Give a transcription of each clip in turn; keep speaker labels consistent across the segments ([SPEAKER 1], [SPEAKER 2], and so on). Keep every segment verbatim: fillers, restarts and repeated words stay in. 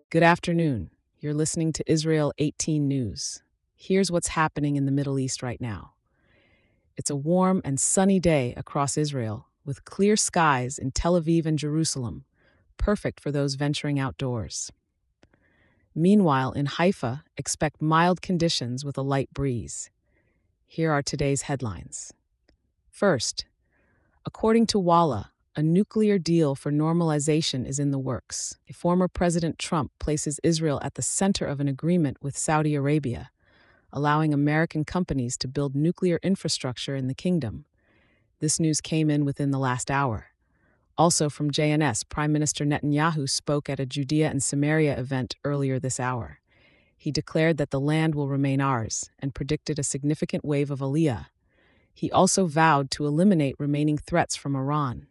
[SPEAKER 1] Good afternoon. You're listening to Israel eighteen News. Here's what's happening in the Middle East right now. It's a warm and sunny day across Israel, with clear skies in Tel Aviv and Jerusalem, perfect for those venturing outdoors. Meanwhile, in Haifa, expect mild conditions with a light breeze. Here are today's headlines. First, according to Walla, a nuclear deal for normalization is in the works. Former President Trump places Israel at the center of an agreement with Saudi Arabia, allowing American companies to build nuclear infrastructure in the kingdom. This news came in within the last hour. Also from J N S, Prime Minister Netanyahu spoke at a Judea and Samaria event earlier this hour. He declared that the land will remain ours and predicted a significant wave of Aliyah. He also vowed to eliminate remaining threats from Iran.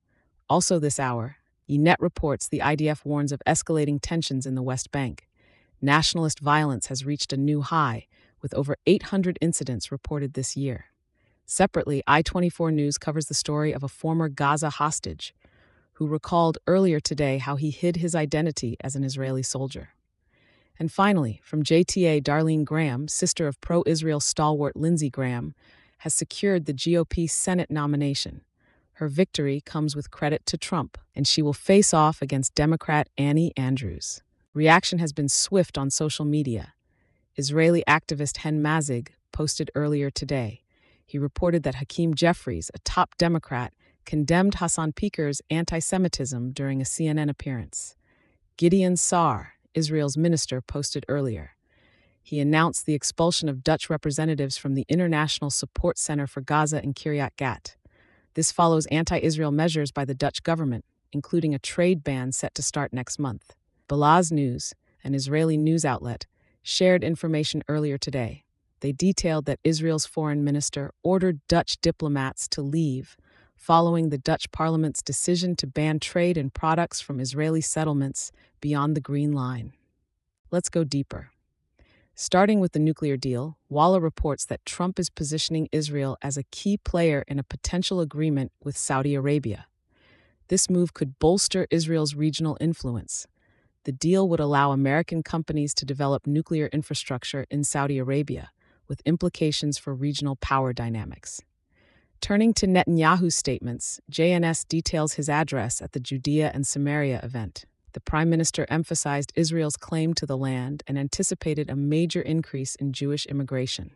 [SPEAKER 1] Also this hour, E Net reports the I D F warns of escalating tensions in the West Bank. Nationalist violence has reached a new high, with over eight hundred incidents reported this year. Separately, I twenty-four News covers the story of a former Gaza hostage, who recalled earlier today how he hid his identity as an Israeli soldier. And finally, from J T A, Darlene Graham, sister of pro-Israel stalwart Lindsey Graham, has secured the G O P Senate nomination. Her victory comes with credit to Trump, and she will face off against Democrat Annie Andrews. Reaction has been swift on social media. Israeli activist Hen Mazig posted earlier today. He reported that Hakeem Jeffries, a top Democrat, condemned Hassan Piker's anti-Semitism during a C N N appearance. Gideon Saar, Israel's minister, posted earlier. He announced the expulsion of Dutch representatives from the International Support Center for Gaza in Kiryat Gat. This follows anti-Israel measures by the Dutch government, including a trade ban set to start next month. Balaz News, an Israeli news outlet, shared information earlier today. They detailed that Israel's foreign minister ordered Dutch diplomats to leave, following the Dutch parliament's decision to ban trade in products from Israeli settlements beyond the Green Line. Let's go deeper. Starting with the nuclear deal, Walla reports that Trump is positioning Israel as a key player in a potential agreement with Saudi Arabia. This move could bolster Israel's regional influence. The deal would allow American companies to develop nuclear infrastructure in Saudi Arabia, with implications for regional power dynamics. Turning to Netanyahu's statements, J N S details his address at the Judea and Samaria event. The Prime Minister emphasized Israel's claim to the land and anticipated a major increase in Jewish immigration.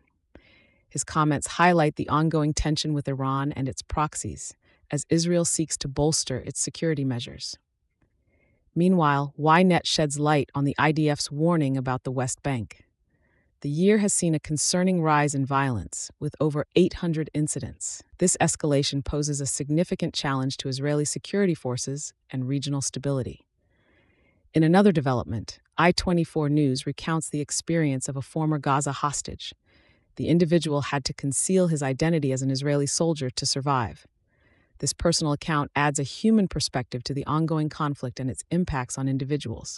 [SPEAKER 1] His comments highlight the ongoing tension with Iran and its proxies, as Israel seeks to bolster its security measures. Meanwhile, Y Net sheds light on the I D F's warning about the West Bank. The year has seen a concerning rise in violence, with over eight hundred incidents. This escalation poses a significant challenge to Israeli security forces and regional stability. In another development, I twenty-four News recounts the experience of a former Gaza hostage. The individual had to conceal his identity as an Israeli soldier to survive. This personal account adds a human perspective to the ongoing conflict and its impacts on individuals.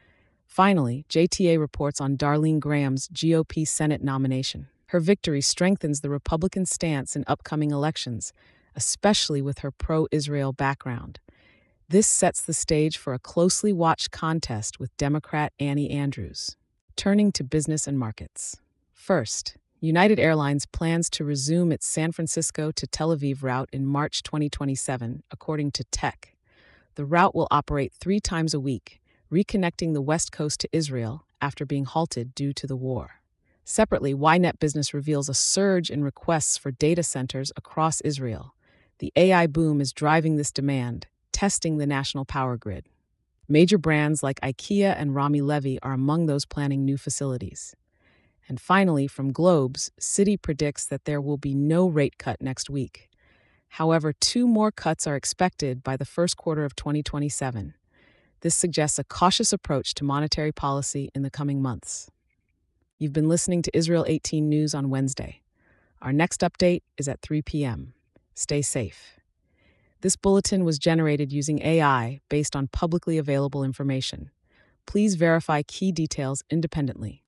[SPEAKER 1] Finally, J T A reports on Darlene Graham's G O P Senate nomination. Her victory strengthens the Republican stance in upcoming elections, especially with her pro-Israel background. This sets the stage for a closely watched contest with Democrat Annie Andrews. Turning to business and markets. First, United Airlines plans to resume its San Francisco to Tel Aviv route in March twenty twenty-seven, according to Tech. The route will operate three times a week, reconnecting the West Coast to Israel after being halted due to the war. Separately, Y Net Business reveals a surge in requests for data centers across Israel. The A I boom is driving this demand, testing the national power grid. Major brands like IKEA and Rami Levy are among those planning new facilities. And finally, from Globes, Citi predicts that there will be no rate cut next week. However, two more cuts are expected by the first quarter of twenty twenty-seven. This suggests a cautious approach to monetary policy in the coming months. You've been listening to Israel eighteen News on Wednesday. Our next update is at three p.m. Stay safe. This bulletin was generated using A I based on publicly available information. Please verify key details independently.